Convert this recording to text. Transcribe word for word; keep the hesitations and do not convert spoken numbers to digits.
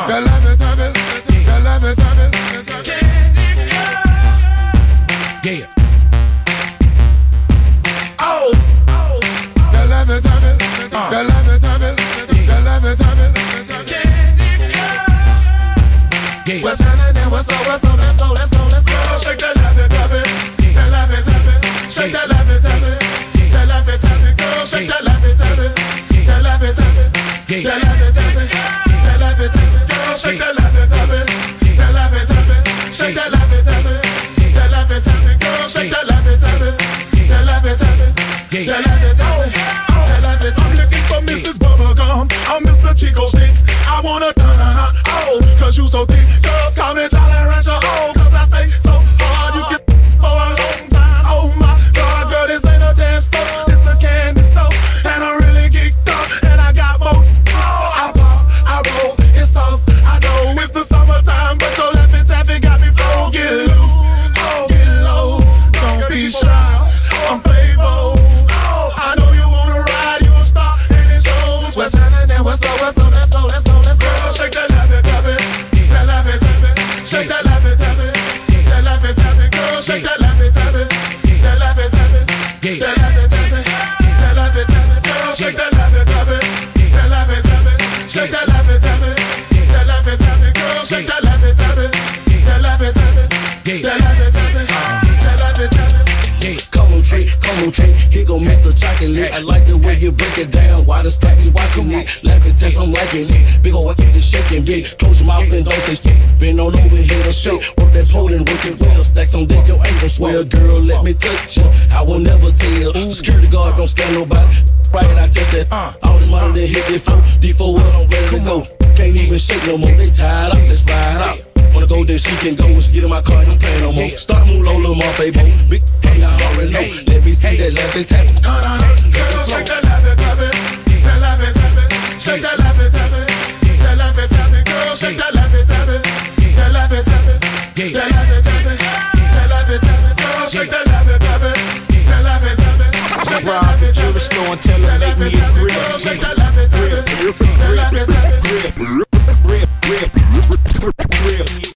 The love it, love it, the love it, love it. Yeah. Oh, oh, the love it, love it, the love it, love it, the love it, love it. Yeah. What's happening? What's up? What's up? Let's go, let's go, let's go. Shake that love it, love it, that love it, love it. Shake that love it, love it, that love it, love it. Girl, shake that love it, love it, that love it, love it, that love it, love it, that love it, love it. Girl, shake that love it, love it, that love it, love it. Shake that love it, love it, that love it, love it. Girl, shake that love it, love it, that love it, love it, that love it, love it, that love it. I'm looking for Missus Bubblegum, I'm Mister Chico Stick. I wanna da-da-da, oh, cause you so thick. Girls call me Jolly Rancher, oh, cause I stay so hard. You get for a long time, oh my God, girl, this ain't a dance floor, it's a candy store. And I'm really geeked up, and I got more. Oh, I pop, I roll, it's soft, I know it's the summertime, but your laffy taffy got me flow. Get loose, oh, get low, don't be shy, I'm Playboy. Oh, I know you wanna ride, you a star, and it shows. What's happening, what's up, what's up, let's go, let's go, let's go. Shake that love it, love it, that love it, love it. Shake that love it, love it, that love it, love it. Girl, shake that love it, love it, that love it, love it, that love it, love it, that love it, love it. Girl, shake that love it, love it, that love it, love it. Shake that love it, love it, that love it, love it. Girl, shake that love it, love it, that love it, love it, that love it, love it, that love it, love it. Come on, Trey, come on, Trey. Here go Mister Chocolate. I like the way you break it down. Why the stack me watching me? Laughing text, I'm liking it. Big ol' get just shaking big. Close your mouth and don't say shit. Been on over here to shake. Work that pole and work it well. Stacks on deck, your ain't gon' swell. Girl, let me touch you. I will never tell. Security guard don't scare nobody. Right, I take that. All this money, then hit that flow. D four, well, I'm ready to go. Can't even shake no more. They tired up. Let's ride out. Wanna go, then she can go. Let's get in my car, don't play no more. Start move low, little more, baby. Big, hey, I already know. Let me see that laughing tank. Girl, shake that love it, love it, that love it, love it. Shake that love it, love it, that love it, love it. Girl, shake that love it, love it, that love it, love it, that love it, love it, that love it, love it. Girl, shake that love it, love it, that love it, love it. Shake that love it, love it. Store and tell her make me a grill. Girl, shake that love it, love it, that love it, love it. Grill, grill, grill.